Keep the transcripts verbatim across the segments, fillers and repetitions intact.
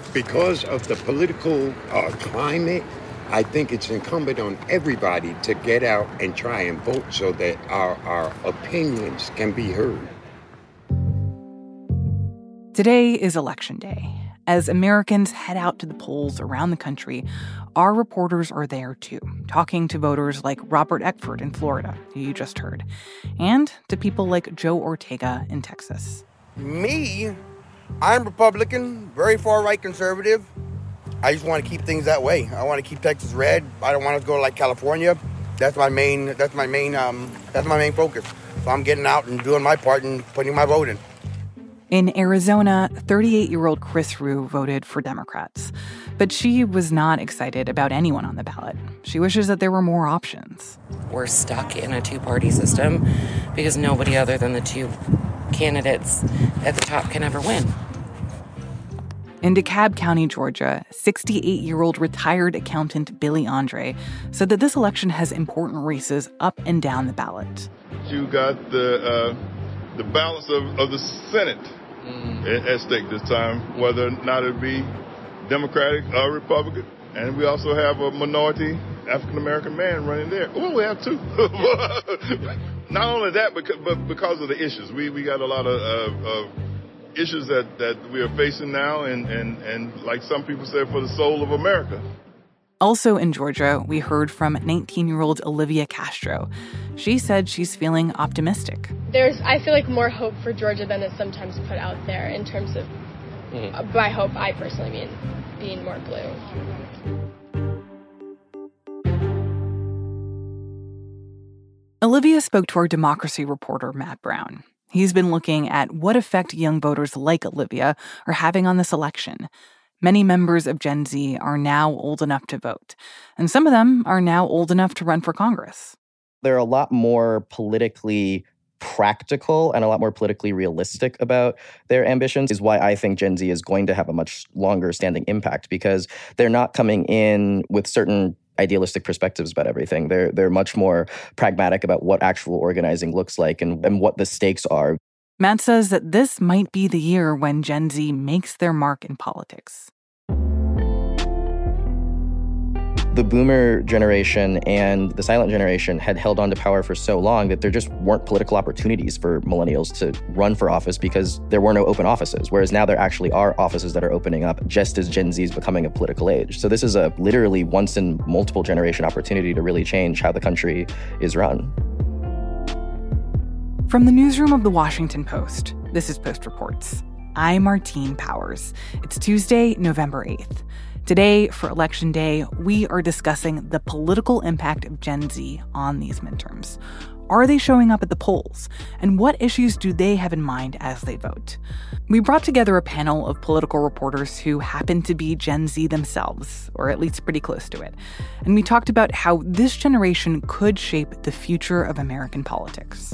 Because of the political uh, climate, I think it's incumbent on everybody to get out and try and vote so that our, our opinions can be heard. Today is Election Day. As Americans head out to the polls around the country, our reporters are there too, talking to voters like Robert Eckford in Florida, who you just heard, and to people like Joe Ortega in Texas. Me, I'm Republican, very far-right conservative. I just want to keep things that way. I want to keep Texas red. I don't want it to go like California. That's my main. That's my main. Um, that's my main focus. So I'm getting out and doing my part and putting my vote in. In Arizona, thirty-eight-year-old Chris Rue voted for Democrats. But she was not excited about anyone on the ballot. She wishes that there were more options. We're stuck in a two-party system because nobody other than the two candidates at the top can ever win. In DeKalb County, Georgia, sixty-eight-year-old retired accountant Billy Andre said that this election has important races up and down the ballot. You got the uh, the balance of, of the Senate mm. at, at stake this time, whether or not it be Democratic or Republican. And we also have a minority African-American man running there. Well, we have two. Not only that, but, but because of the issues. We, we got a lot of... Uh, of issues that, that we are facing now, and, and, and like some people say, for the soul of America. Also in Georgia, we heard from nineteen-year-old Olivia Castro. She said she's feeling optimistic. There's, I feel like, more hope for Georgia than is sometimes put out there in terms of, mm. uh, by hope, I personally mean being more blue. Olivia spoke to our democracy reporter, Matt Brown. He's been looking at what effect young voters like Olivia are having on this election. Many members of Gen Z are now old enough to vote, and some of them are now old enough to run for Congress. They're a lot more politically practical and a lot more politically realistic about their ambitions, is why I think Gen Z is going to have a much longer standing impact, because they're not coming in with certain idealistic perspectives about everything. They're they're much more pragmatic about what actual organizing looks like and, and what the stakes are. Matt says that this might be the year when Gen Z makes their mark in politics. The boomer generation and the silent generation had held on to power for so long that there just weren't political opportunities for millennials to run for office because there were no open offices, whereas now there actually are offices that are opening up just as Gen Z is becoming a political age. So this is a literally once in multiple generation opportunity to really change how the country is run. From the newsroom of The Washington Post, this is Post Reports. I'm Martine Powers. It's Tuesday, November eighth. Today, for Election Day, we are discussing the political impact of Gen Z on these midterms. Are they showing up at the polls? And what issues do they have in mind as they vote? We brought together a panel of political reporters who happen to be Gen Z themselves, or at least pretty close to it. And we talked about how this generation could shape the future of American politics.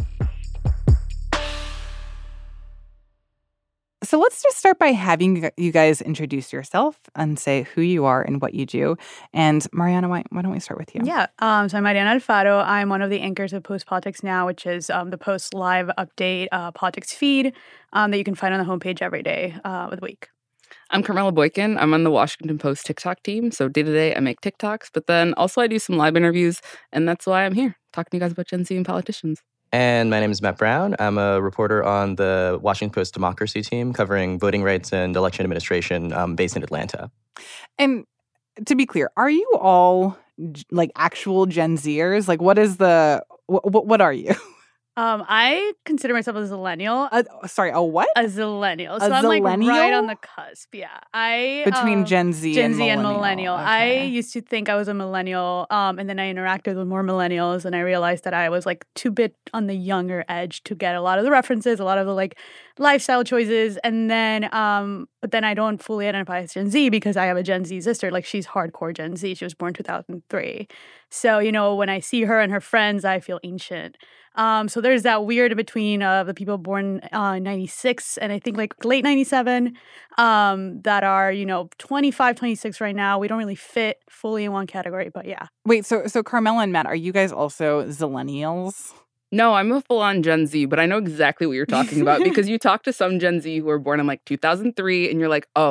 So let's just start by having you guys introduce yourself and say who you are and what you do. And Mariana, why, why don't we start with you? Yeah. Um, so I'm Mariana Alfaro. I'm one of the anchors of Post Politics Now, which is um, the Post live update uh, politics feed um, that you can find on the homepage every day uh, of the week. I'm Carmela Boykin. I'm on the Washington Post TikTok team. So day to day, I make TikToks, but then also I do some live interviews. And that's why I'm here, talking to you guys about Gen Z and politicians. And my name is Matt Brown. I'm a reporter on the Washington Post Democracy team covering voting rights and election administration um, based in Atlanta. And to be clear, are you all like actual Gen Zers? Like, what is the, what, what are you? Um, I consider myself a zillennial. Uh, sorry, a what? A zillennial. So a I'm zillennial? like right on the cusp. Yeah, I between um, Gen Z, Gen and Z millennial. and millennial. Okay. I used to think I was a millennial, um, and then I interacted with more millennials, and I realized that I was like two bit on the younger edge to get a lot of the references, a lot of the like lifestyle choices, and then, um, but then I don't fully identify as Gen Z because I have a Gen Z sister. Like she's hardcore Gen Z. She was born two thousand three. So you know, when I see her and her friends, I feel ancient. Um, so there's that weird in between of the people born uh, in ninety-six and I think like late ninety-seven um, that are, you know, twenty-five, twenty-six right now. We don't really fit fully in one category, but yeah. Wait, so so Carmela and Matt, are you guys also zillennials? No, I'm a full-on Gen Z, but I know exactly what you're talking about because you talk to some Gen Z who were born in like two thousand three and you're like, oh,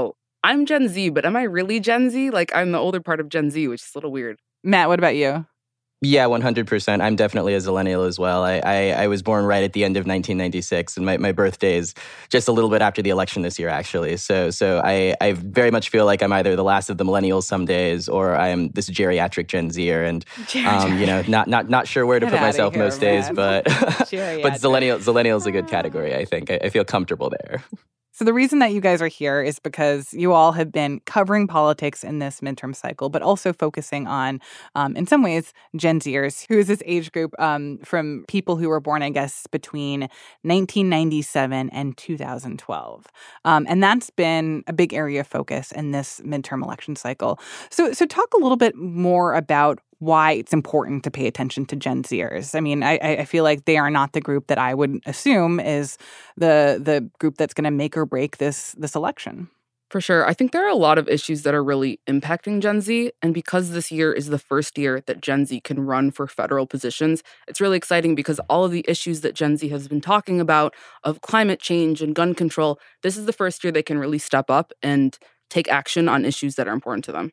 I'm Gen Z, but am I really Gen Z? Like, I'm the older part of Gen Z, which is a little weird. Matt, what about you? Yeah, one hundred percent. I'm definitely a Zillennial as well. I, I, I was born right at the end of nineteen ninety-six, and my, my birthday is just a little bit after the election this year, actually. So so I, I very much feel like I'm either the last of the millennials some days, or I am this geriatric Gen Zer, and um, you know, not not not sure where to Get put outta most here, days, but but Geriatric. Zillennial Zillennial is a good category. I think I, I feel comfortable there. So the reason that you guys are here is because you all have been covering politics in this midterm cycle, but also focusing on, um, in some ways, Gen Zers, who is this age group um, from people who were born, I guess, between nineteen ninety-seven and two thousand twelve. Um, and that's been a big area of focus in this midterm election cycle. So, so talk a little bit more about why it's important to pay attention to Gen Zers. I mean, I, I feel like they are not the group that I would assume is the the group that's going to make or break this this election. For sure. I think there are a lot of issues that are really impacting Gen Z. And because this year is the first year that Gen Z can run for federal positions, it's really exciting because all of the issues that Gen Z has been talking about of climate change and gun control, this is the first year they can really step up and take action on issues that are important to them.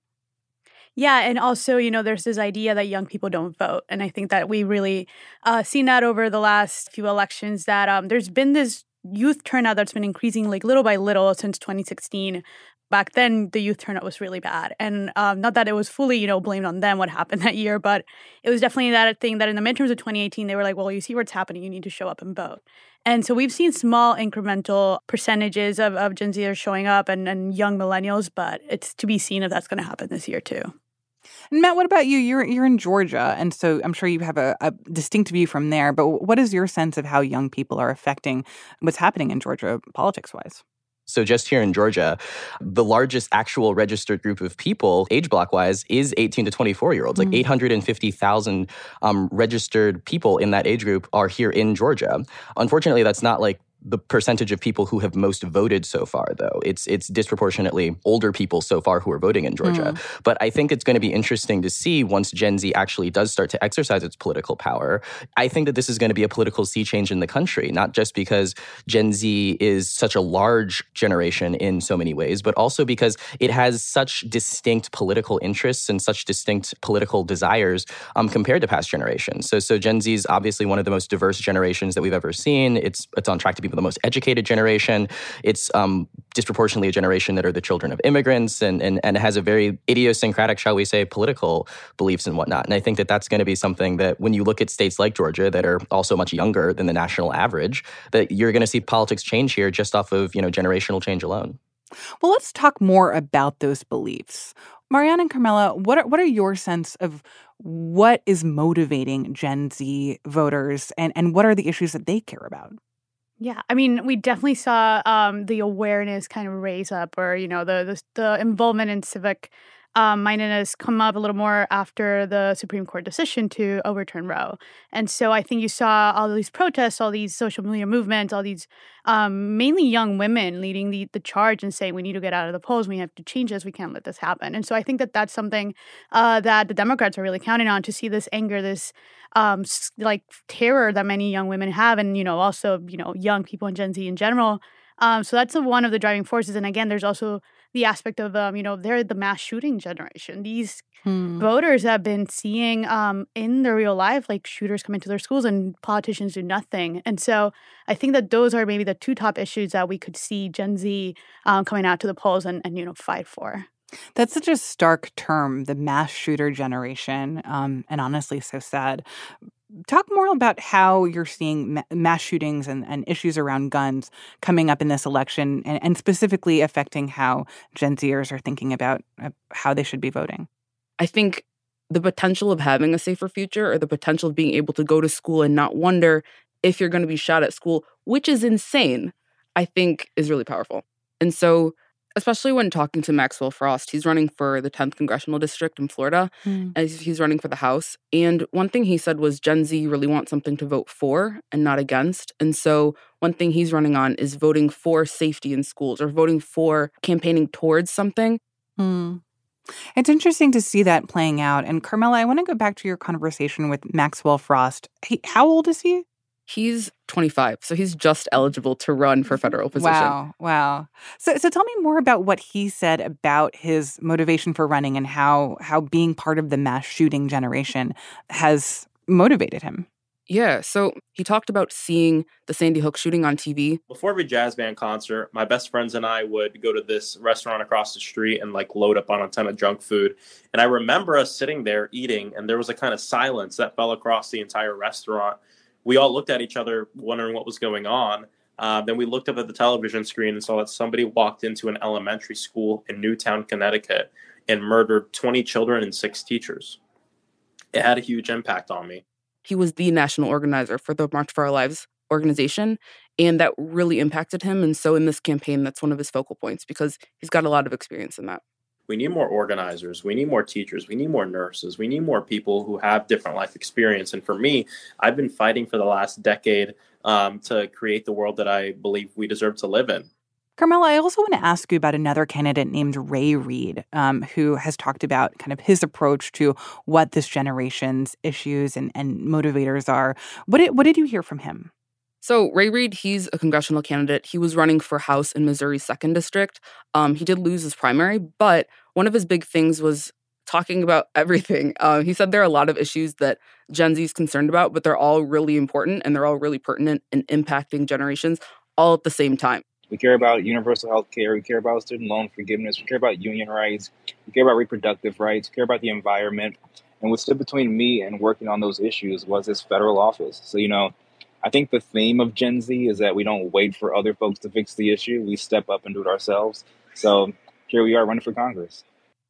Yeah, and also, you know, there's this idea that young people don't vote. And I think that we really uh, seen that over the last few elections, that um, there's been this youth turnout that's been increasing like little by little since twenty sixteen. Back then, the youth turnout was really bad. And um, not that it was fully, you know, blamed on them what happened that year, but it was definitely that thing that in the midterms of twenty eighteen, they were like, well, you see what's happening, you need to show up and vote. And so we've seen small incremental percentages of, of Gen Zers showing up and, and young millennials, but it's to be seen if that's going to happen this year too. And Matt, what about you? You're you're in Georgia, and so I'm sure you have a, a distinct view from there. But what is your sense of how young people are affecting what's happening in Georgia politics-wise? So just here in Georgia, the largest actual registered group of people, age block-wise, is eighteen to twenty-four-year-olds. Mm-hmm. Like eight hundred fifty thousand um, registered people in that age group are here in Georgia. Unfortunately, that's not like the percentage of people who have most voted so far, though. It's it's disproportionately older people so far who are voting in Georgia. Mm. But I think it's going to be interesting to see once Gen Z actually does start to exercise its political power. I think that this is going to be a political sea change in the country, not just because Gen Z is such a large generation in so many ways, but also because it has such distinct political interests and such distinct political desires um, compared to past generations. So, so Gen Z is obviously one of the most diverse generations that we've ever seen. It's it's on track to be the most educated generation. It's um, disproportionately a generation that are the children of immigrants and, and, and has a very idiosyncratic, shall we say, political beliefs and whatnot. And I think that that's going to be something that when you look at states like Georgia that are also much younger than the national average, that you're going to see politics change here just off of, you know, generational change alone. Well, let's talk more about those beliefs. Marianne and Carmela, what are, what are your sense of what is motivating Gen Z voters and, and what are the issues that they care about? Yeah, I mean, we definitely saw um, the awareness kind of raise up, or, you know, the the, the involvement in civic um, mindedness come up a little more after the Supreme Court decision to overturn Roe. And so I think you saw all these protests, all these social media movements, all these um, mainly young women leading the, the charge and saying, we need to get out of the polls, we have to change this, we can't let this happen. And so I think that that's something uh, that the Democrats are really counting on, to see this anger, this um, like terror that many young women have, and, you know, also, you know, young people in Gen Z in general. Um, so that's a, one of the driving forces. And again, there's also the aspect of, um, you know, they're the mass shooting generation. These hmm. voters have been seeing um, in their real life, like, shooters come into their schools and politicians do nothing. And so I think that those are maybe the two top issues that we could see Gen Z um, coming out to the polls and, and, you know, fight for. That's such a stark term, the mass shooter generation, um, and honestly so sad. Talk more about how you're seeing ma- mass shootings and, and issues around guns coming up in this election, and, and specifically affecting how Gen Zers are thinking about uh, how they should be voting. I think the potential of having a safer future, or the potential of being able to go to school and not wonder if you're going to be shot at school, which is insane, I think is really powerful. And so, especially when talking to Maxwell Frost, he's running for the tenth Congressional District in Florida, mm. and he's running for the House. And one thing he said was Gen Z really wants something to vote for and not against. And so one thing he's running on is voting for safety in schools, or voting for campaigning towards something. Mm. It's interesting to see that playing out. And Carmela, I want to go back to your conversation with Maxwell Frost. He, how old is he? He's twenty-five, so he's just eligible to run for federal position. Wow, wow. So so tell me more about what he said about his motivation for running and how how being part of the mass shooting generation has motivated him. Yeah, so he talked about seeing the Sandy Hook shooting on T V. Before every jazz band concert, my best friends and I would go to this restaurant across the street and like load up on a ton of junk food. And I remember us sitting there eating, and there was a kind of silence that fell across the entire restaurant. We all looked at each other wondering what was going on. Uh, then we looked up at the television screen and saw that somebody walked into an elementary school in Newtown, Connecticut, and murdered twenty children and six teachers. It had a huge impact on me. He was the national organizer for the March for Our Lives organization, and that really impacted him. And so in this campaign, that's one of his focal points because he's got a lot of experience in that. We need more organizers. We need more teachers. We need more nurses. We need more people who have different life experience. And for me, I've been fighting for the last decade um, to create the world that I believe we deserve to live in. Carmela, I also want to ask you about another candidate named Ray Reid, um, who has talked about kind of his approach to what this generation's issues and, and motivators are. What did, what did you hear from him? So Ray Reid, he's a congressional candidate. He was running for House in Missouri's second district. Um, he did lose his primary, but one of his big things was talking about everything. Uh, he said there are a lot of issues that Gen Z is concerned about, but they're all really important and they're all really pertinent in impacting generations all at the same time. We care about universal health care. We care about student loan forgiveness. We care about union rights. We care about reproductive rights. We care about the environment. And what stood between me and working on those issues was this federal office. So, you know, I think the theme of Gen Z is that we don't wait for other folks to fix the issue. We step up and do it ourselves. So here we are running for Congress.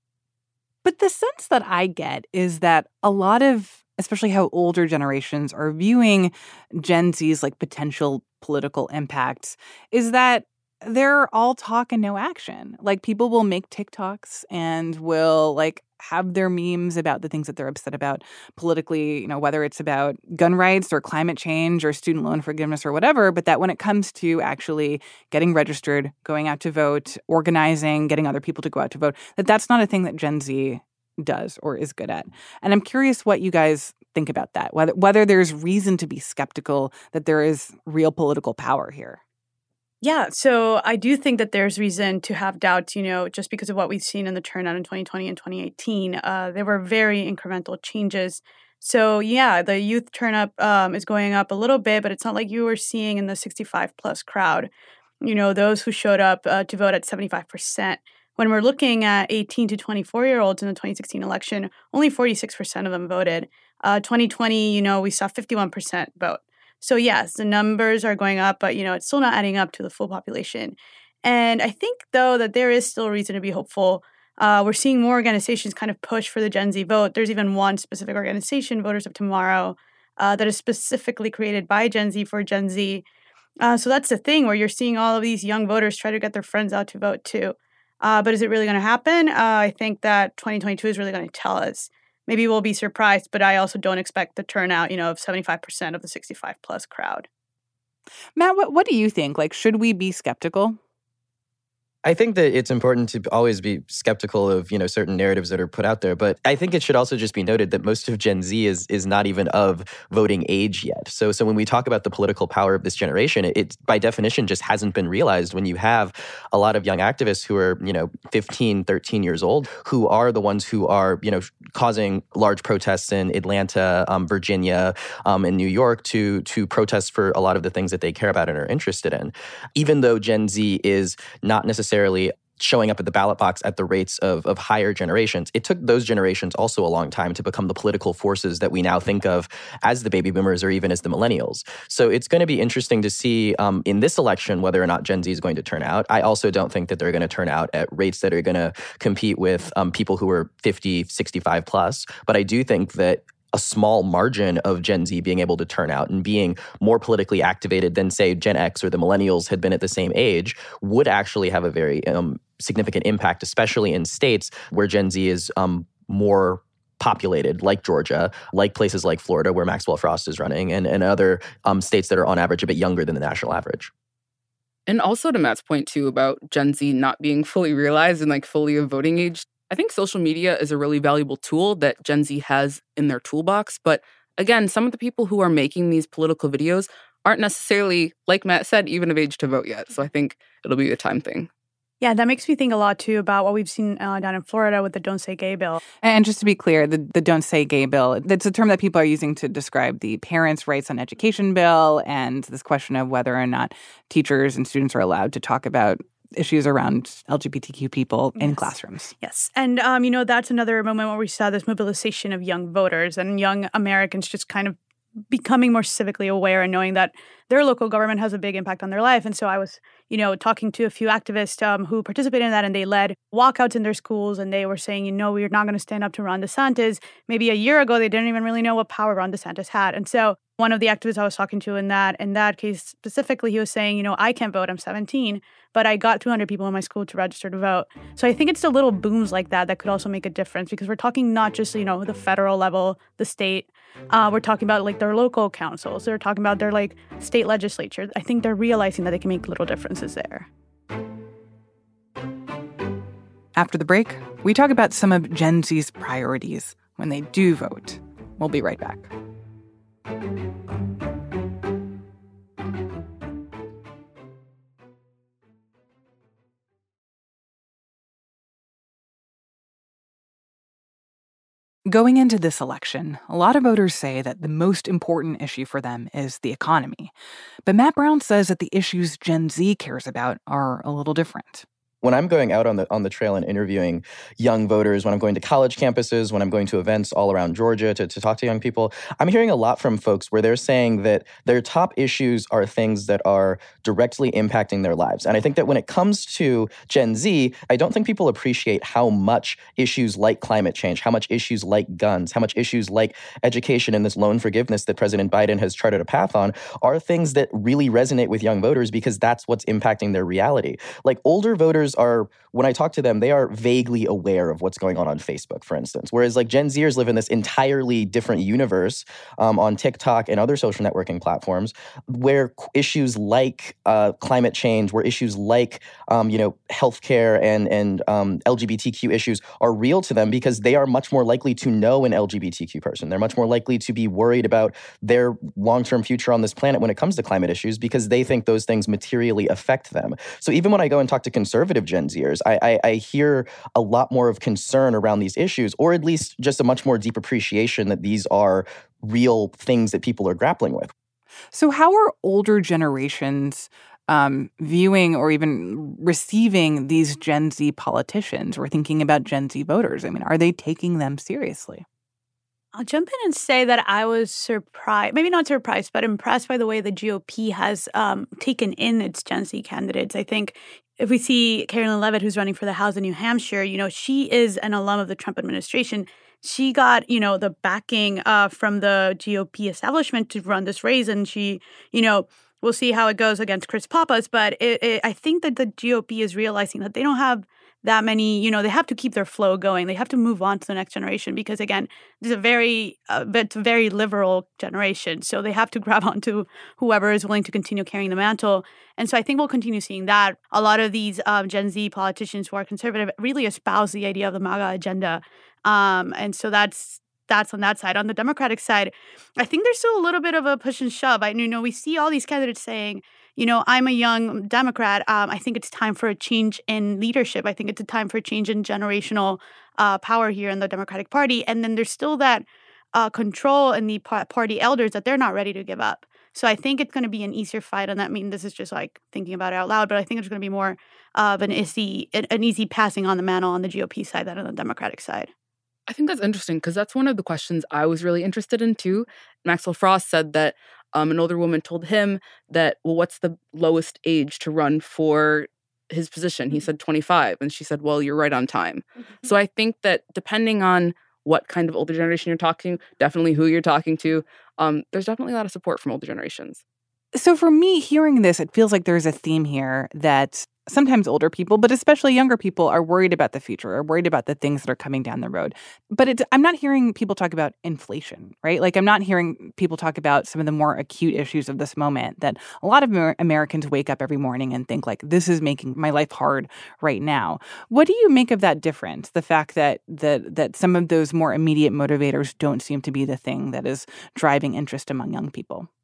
But the sense that I get is that a lot of, especially how older generations are viewing Gen Z's like potential political impacts, is that they're all talk and no action. Like people will make TikToks and will like have their memes about the things that they're upset about politically, you know, whether it's about gun rights or climate change or student loan forgiveness or whatever, but that when it comes to actually getting registered, going out to vote, organizing, getting other people to go out to vote, that that's not a thing that Gen Z does or is good at. And I'm curious what you guys think about that, whether whether there's reason to be skeptical that there is real political power here. Yeah, so I do think that there's reason to have doubts, you know, just because of what we've seen in the turnout in twenty twenty and twenty eighteen. Uh, there were very incremental changes. So, yeah, the youth turnout um, is going up a little bit, but it's not like you were seeing in the sixty-five plus crowd, you know, those who showed up uh, to vote at seventy-five percent. When we're looking at eighteen to twenty-four-year-olds in the twenty sixteen election, only forty-six percent of them voted. Uh, twenty twenty, you know, we saw fifty-one percent vote. So, yes, the numbers are going up, but, you know, it's still not adding up to the full population. And I think, though, that there is still reason to be hopeful. Uh, we're seeing more organizations kind of push for the Gen Z vote. There's even one specific organization, Voters of Tomorrow, uh, that is specifically created by Gen Z for Gen Z. Uh, so that's the thing where you're seeing all of these young voters try to get their friends out to vote, too. Uh, but is it really going to happen? Uh, I think that twenty twenty-two is really going to tell us. Maybe we'll be surprised, but I also don't expect the turnout, you know, of seventy-five percent of the sixty-five plus crowd. Matt, what, what do you think? Like, should we be skeptical? I think that it's important to always be skeptical of, you know, certain narratives that are put out there. But I think it should also just be noted that most of Gen Z is is not even of voting age yet. So so when we talk about the political power of this generation, it, it by definition just hasn't been realized when you have a lot of young activists who are, you know, fifteen, thirteen years old, who are the ones who are, you know, causing large protests in Atlanta, um, Virginia, um, and New York to to protest for a lot of the things that they care about and are interested in. Even though Gen Z is not necessarily necessarily showing up at the ballot box at the rates of, of higher generations. It took those generations also a long time to become the political forces that we now think of as the baby boomers or even as the millennials. So it's going to be interesting to see um, in this election whether or not Gen Z is going to turn out. I also don't think that they're going to turn out at rates that are going to compete with um, people who are fifty, sixty-five plus. But I do think that a small margin of Gen Z being able to turn out and being more politically activated than, say, Gen X or the millennials had been at the same age would actually have a very um, significant impact, especially in states where Gen Z is um, more populated, like Georgia, like places like Florida, where Maxwell Frost is running, and, and other um, states that are on average a bit younger than the national average. And also to Matt's point, too, about Gen Z not being fully realized and like fully of voting age, I think social media is a really valuable tool that Gen Z has in their toolbox. But again, some of the people who are making these political videos aren't necessarily, like Matt said, even of age to vote yet. So I think it'll be a time thing. Yeah, that makes me think a lot, too, about what we've seen uh, down in Florida with the Don't Say Gay bill. And just to be clear, the, the Don't Say Gay bill, that's a term that people are using to describe the Parents' Rights on Education bill and this question of whether or not teachers and students are allowed to talk about issues around L G B T Q people in Yes. classrooms. Yes. And, um, you know, that's another moment where we saw this mobilization of young voters and young Americans just kind of becoming more civically aware and knowing that their local government has a big impact on their life. And so I was, you know, talking to a few activists um, who participated in that, and they led walkouts in their schools, and they were saying, you know, we're not going to stand up to Ron DeSantis. Maybe a year ago, they didn't even really know what power Ron DeSantis had. And so one of the activists I was talking to in that in that case specifically, he was saying, you know, I can't vote. I'm seventeen, but I got two hundred people in my school to register to vote. So I think it's the little booms like that that could also make a difference, because we're talking not just, you know, the federal level, the state. Uh, we're talking about like their local councils. They're talking about their like state legislature. I think they're realizing that they can make little differences there. After the break, we talk about some of Gen Z's priorities when they do vote. We'll be right back. Going into this election, a lot of voters say that the most important issue for them is the economy. But Matt Brown says that the issues Gen Z cares about are a little different. When I'm going out on the on the trail and interviewing young voters, when I'm going to college campuses, when I'm going to events all around Georgia to, to talk to young people, I'm hearing a lot from folks where they're saying that their top issues are things that are directly impacting their lives. And I think that when it comes to Gen Z, I don't think people appreciate how much issues like climate change, how much issues like guns, how much issues like education and this loan forgiveness that President Biden has charted a path on are things that really resonate with young voters, because that's what's impacting their reality. Like older voters are, when I talk to them, they are vaguely aware of what's going on on Facebook, for instance. Whereas like Gen Zers live in this entirely different universe um, on TikTok and other social networking platforms, where issues like uh, climate change, where issues like um, you know healthcare and and um, L G B T Q issues are real to them, because they are much more likely to know an L G B T Q person. They're much more likely to be worried about their long-term future on this planet when it comes to climate issues, because they think those things materially affect them. So even when I go and talk to conservative Gen Zers, I, I, I hear a lot more of concern around these issues, or at least just a much more deep appreciation that these are real things that people are grappling with. So how are older generations um, viewing or even receiving these Gen Z politicians or thinking about Gen Z voters? I mean, are they taking them seriously? I'll jump in and say that I was surprised, maybe not surprised, but impressed by the way the G O P has um, taken in its Gen Z candidates. I think if we see Carolyn Levitt, who's running for the House in New Hampshire, you know, she is an alum of the Trump administration. She got, you know, the backing uh, from the G O P establishment to run this race. And she, you know, we'll see how it goes against Chris Pappas. But it, it, I think that the G O P is realizing that they don't have that many, you know, they have to keep their flow going. They have to move on to the next generation, because, again, it's a very, uh, it's a very liberal generation. So they have to grab onto whoever is willing to continue carrying the mantle. And so I think we'll continue seeing that. A lot of these um, Gen Z politicians who are conservative really espouse the idea of the MAGA agenda. Um, and so that's that's on that side. On the Democratic side, I think there's still a little bit of a push and shove. I you know we see all these candidates saying, you know, I'm a young Democrat. Um, I think it's time for a change in leadership. I think it's a time for a change in generational uh, power here in the Democratic Party. And then there's still that uh, control in the party elders that they're not ready to give up. So I think it's going to be an easier fight. And that mean this is just like thinking about it out loud, but I think it's going to be more of an easy an easy passing on the mantle on the G O P side than on the Democratic side. I think that's interesting, because that's one of the questions I was really interested in too. Maxwell Frost said that um, an older woman told him that, well, what's the lowest age to run for his position? He said twenty-five. And she said, well, you're right on time. Mm-hmm. So I think that depending on what kind of older generation you're talking, definitely who you're talking to, um, there's definitely a lot of support from older generations. So for me, hearing this, it feels like there's a theme here that sometimes older people, but especially younger people, are worried about the future, are worried about the things that are coming down the road. But it's, I'm not hearing people talk about inflation, right? Like, I'm not hearing people talk about some of the more acute issues of this moment that a lot of Amer- Americans wake up every morning and think, like, this is making my life hard right now. What do you make of that difference? The fact that that that some of those more immediate motivators don't seem to be the thing that is driving interest among young people?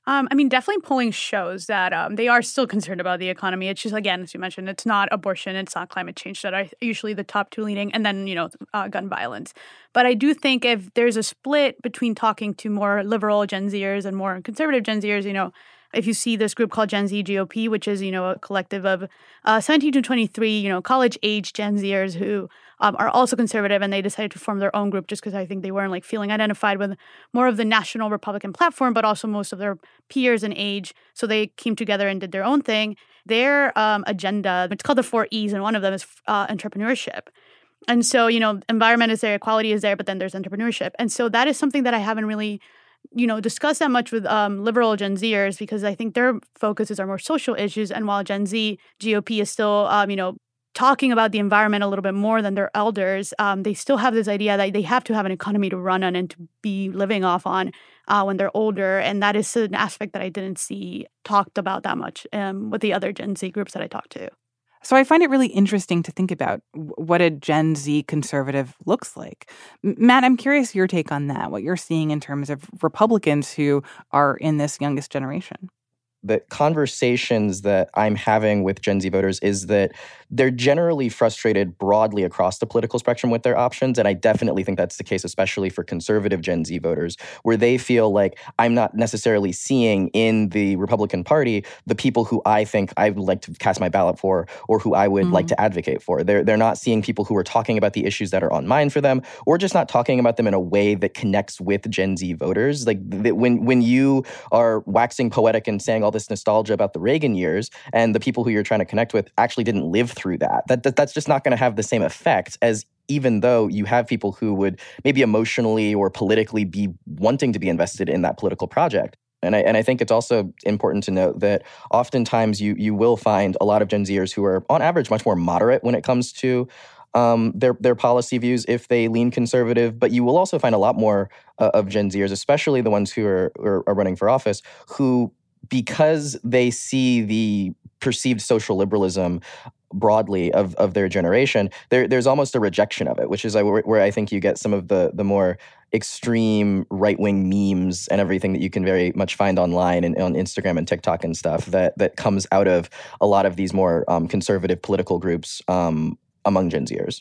Um, I mean, definitely polling shows that um, they are still concerned about the economy. It's just, again, as you mentioned, it's not abortion, it's not climate change that are usually the top two leading, and then, you know, uh, gun violence. But I do think if there's a split between talking to more liberal Gen Zers and more conservative Gen Zers, you know, if you see this group called Gen Z G O P, which is, you know, a collective of uh, seventeen to twenty-three, you know, college-age Gen Zers who um, are also conservative, and they decided to form their own group just because I think they weren't, like, feeling identified with more of the national Republican platform, but also most of their peers in age. So they came together and did their own thing. Their um, agenda, it's called the four E's, and one of them is uh, entrepreneurship. And so, you know, environment is there, equality is there, but then there's entrepreneurship. And so that is something that I haven't really you know, discuss that much with um, liberal Gen Zers because I think their focuses are more social issues. And while Gen Z G O P is still, um, you know, talking about the environment a little bit more than their elders, um, they still have this idea that they have to have an economy to run on and to be living off on uh, when they're older. And that is an aspect that I didn't see talked about that much um, with the other Gen Z groups that I talked to. So I find it really interesting to think about what a Gen Z conservative looks like. Matt, I'm curious your take on that, what you're seeing in terms of Republicans who are in this youngest generation. The conversations that I'm having with Gen Z voters is that they're generally frustrated broadly across the political spectrum with their options. And I definitely think that's the case, especially for conservative Gen Z voters, where they feel like I'm not necessarily seeing in the Republican Party the people who I think I would like to cast my ballot for or who I would mm-hmm. like to advocate for. They're, they're not seeing people who are talking about the issues that are on mind for them or just not talking about them in a way that connects with Gen Z voters. Like the, when, when you are waxing poetic and saying all this nostalgia about the Reagan years and the people who you're trying to connect with actually didn't live through that. That, that that's just not going to have the same effect as even though you have people who would maybe emotionally or politically be wanting to be invested in that political project. And I and I think it's also important to note that oftentimes you you will find a lot of Gen Zers who are on average much more moderate when it comes to um, their their policy views if they lean conservative. But you will also find a lot more uh, of Gen Zers, especially the ones who are, are are running for office, who because they see the perceived social liberalism broadly of, of their generation, there, there's almost a rejection of it, which is where, where I think you get some of the the more extreme right-wing memes and everything that you can very much find online and on Instagram and TikTok and stuff that that comes out of a lot of these more um, conservative political groups um, among Gen Zers.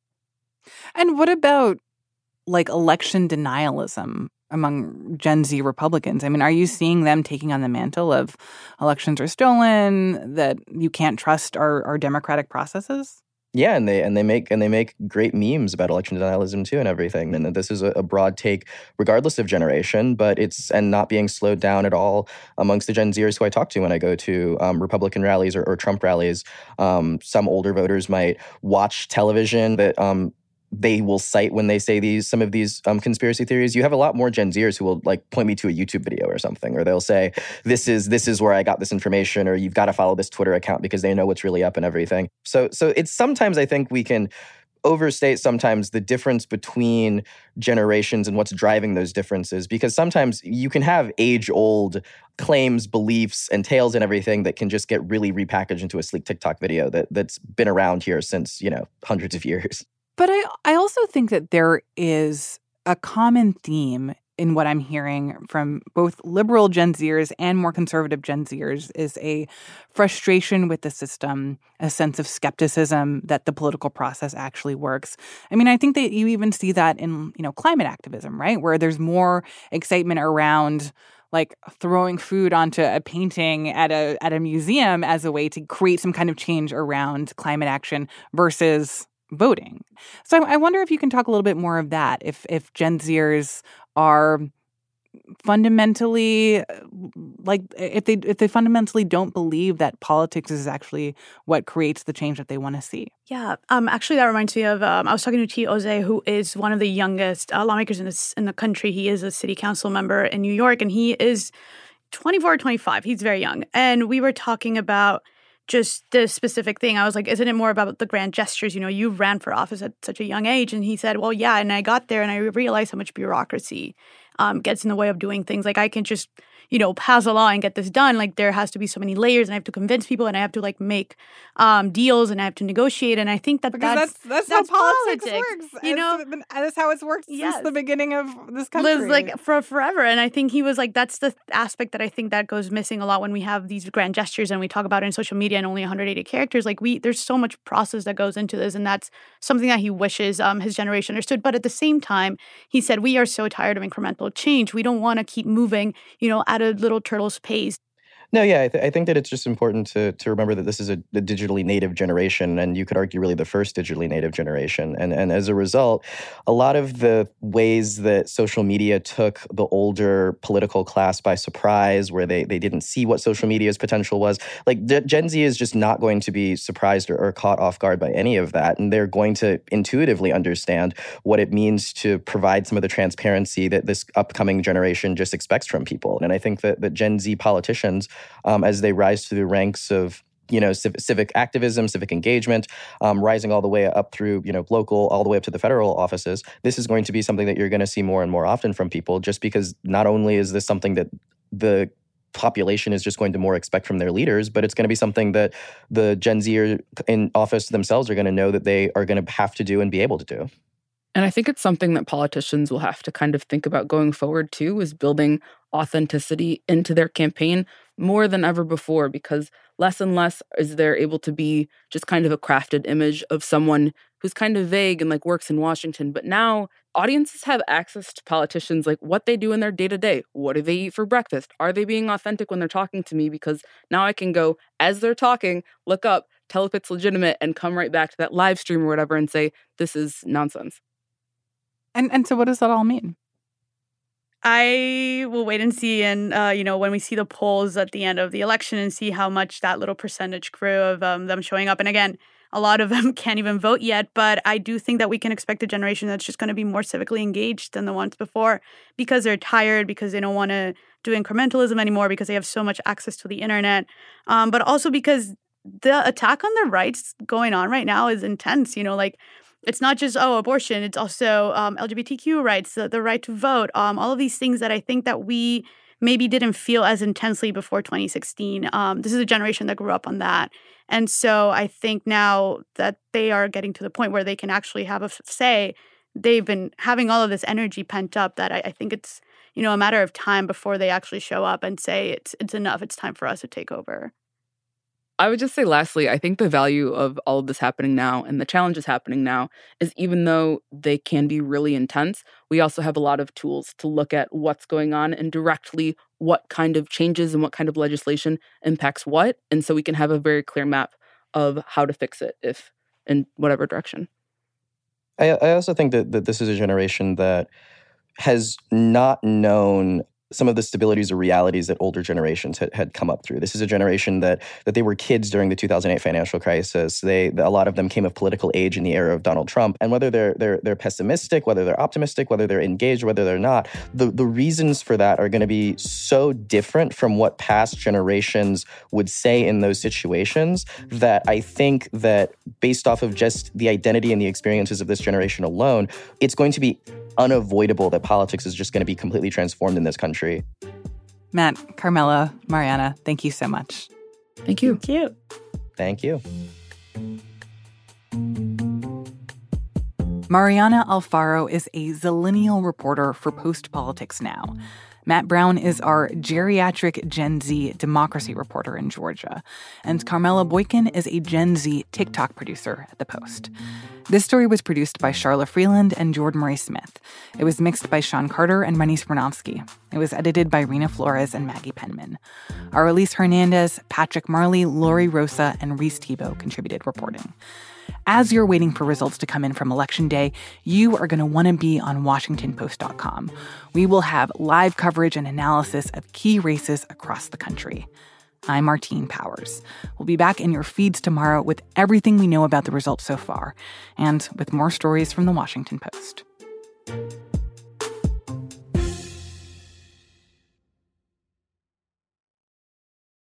And what about like election denialism among Gen Z Republicans? I mean, are you seeing them taking on the mantle of elections are stolen, that you can't trust our, our democratic processes? Yeah, and they and they make and they make great memes about election denialism too and everything. And this is a, a broad take, regardless of generation, but it's and not being slowed down at all amongst the Gen Zers who I talk to when I go to um, Republican rallies or, or Trump rallies. Um, some older voters might watch television that um, they will cite when they say these some of these um, conspiracy theories. You have a lot more Gen Zers who will like point me to a YouTube video or something, or they'll say, this is this is where I got this information, or you've got to follow this Twitter account because they know what's really up and everything. So so it's sometimes I think we can overstate sometimes the difference between generations and what's driving those differences, because sometimes you can have age-old claims, beliefs, and tales and everything that can just get really repackaged into a sleek TikTok video that that's been around here since, you know, hundreds of years. But I, I also think that there is a common theme in what I'm hearing from both liberal Gen Zers and more conservative Gen Zers is a frustration with the system, a sense of skepticism that the political process actually works. I mean, I think that you even see that in, you know, climate activism, right? Where there's more excitement around like throwing food onto a painting at a at a museum as a way to create some kind of change around climate action versus voting. So I wonder if you can talk a little bit more of that, if if Gen Zers are fundamentally like if they if they fundamentally don't believe that politics is actually what creates the change that they want to see. Yeah, um, actually, that reminds me of um, I was talking to T. Oze, who is one of the youngest uh, lawmakers in this in the country. He is a city council member in New York, and he is twenty-four or twenty-five. He's very young, and we were talking about just this specific thing. I was like, isn't it more about the grand gestures? You know, you ran for office at such a young age. And he said, well, yeah. And I got there and I realized how much bureaucracy um, gets in the way of doing things. Like I can just, you know, pass a law and get this done. Like there has to be so many layers, and I have to convince people, and I have to like make um, deals, and I have to negotiate. And I think that because that's that's, that's, that's how politics, politics, works. You know, it's, that's how it's worked yes. since the beginning of this country. Lives like for forever. And I think he was like, that's the aspect that I think that goes missing a lot when we have these grand gestures and we talk about it in social media and only one hundred eighty characters. Like we, there's so much process that goes into this, and that's something that he wishes um, his generation understood. But at the same time, he said, we are so tired of incremental change. We don't want to keep moving, you know, at a little turtle's pace. No, yeah, I, th- I think that it's just important to to remember that this is a, a digitally native generation, and you could argue really the first digitally native generation. And and as a result, a lot of the ways that social media took the older political class by surprise, where they, they didn't see what social media's potential was, like D- Gen Z is just not going to be surprised or, or caught off guard by any of that. And they're going to intuitively understand what it means to provide some of the transparency that this upcoming generation just expects from people. And I think that, that Gen Z politicians, Um, as they rise to the ranks of, you know, civ- civic activism, civic engagement, um, rising all the way up through, you know, local, all the way up to the federal offices. This is going to be something that you're going to see more and more often from people, just because not only is this something that the population is just going to more expect from their leaders, but it's going to be something that the Gen Z in office themselves are going to know that they are going to have to do and be able to do. And I think it's something that politicians will have to kind of think about going forward too, is building authenticity into their campaign more than ever before, because less and less is there able to be just kind of a crafted image of someone who's kind of vague and like works in Washington. But now audiences have access to politicians, like what they do in their day-to-day. What do they eat for breakfast? Are they being authentic when they're talking to me? Because now I can go, as they're talking, look up, tell if it's legitimate, and come right back to that live stream or whatever and say, this is nonsense. And and so what does that all mean? I will wait and see, and uh, you know, when we see the polls at the end of the election and see how much that little percentage grew of um, them showing up. And again, a lot of them can't even vote yet, but I do think that we can expect a generation that's just going to be more civically engaged than the ones before, because they're tired, because they don't want to do incrementalism anymore, because they have so much access to the internet, um, but also because the attack on their rights going on right now is intense. You know, like. It's not just, oh, abortion. It's also um, L G B T Q rights, the, the right to vote, um, all of these things that I think that we maybe didn't feel as intensely before twenty sixteen. Um, this is a generation that grew up on that. And so I think now that they are getting to the point where they can actually have a say, they've been having all of this energy pent up that I, I think it's, you know, a matter of time before they actually show up and say it's it's enough. It's time for us to take over. I would just say, lastly, I think the value of all of this happening now and the challenges happening now is, even though they can be really intense, we also have a lot of tools to look at what's going on and directly what kind of changes and what kind of legislation impacts what. And so we can have a very clear map of how to fix it, if in whatever direction. I, I also think that, that this is a generation that has not known some of the stabilities or realities that older generations had, had come up through. This is a generation that that they were kids during the two thousand eight financial crisis. They a lot of them came of political age in the era of Donald Trump. And whether they're they're they're pessimistic, whether they're optimistic, whether they're engaged, whether they're not, the, the reasons for that are going to be so different from what past generations would say in those situations, that I think that based off of just the identity and the experiences of this generation alone, it's going to be unavoidable that politics is just going to be completely transformed in this country. Matt, Carmela, Mariana, thank you so much. Thank you. Thank you. Thank you. Mariana Alfaro is a zillennial reporter for Post Politics Now. Matt Brown is our geriatric Gen Z democracy reporter in Georgia. And Carmela Boykin is a Gen Z TikTok producer at The Post. This story was produced by Charla Freeland and Jordan Murray Smith. It was mixed by Sean Carter and Rennie Smirnovsky. It was edited by Rena Flores and Maggie Penman. Our Elise Hernandez, Patrick Marley, Lori Rosa, and Reese Tebow contributed reporting. As you're waiting for results to come in from Election Day, you are going to want to be on Washington Post dot com. We will have live coverage and analysis of key races across the country. I'm Martine Powers. We'll be back in your feeds tomorrow with everything we know about the results so far, and with more stories from the Washington Post.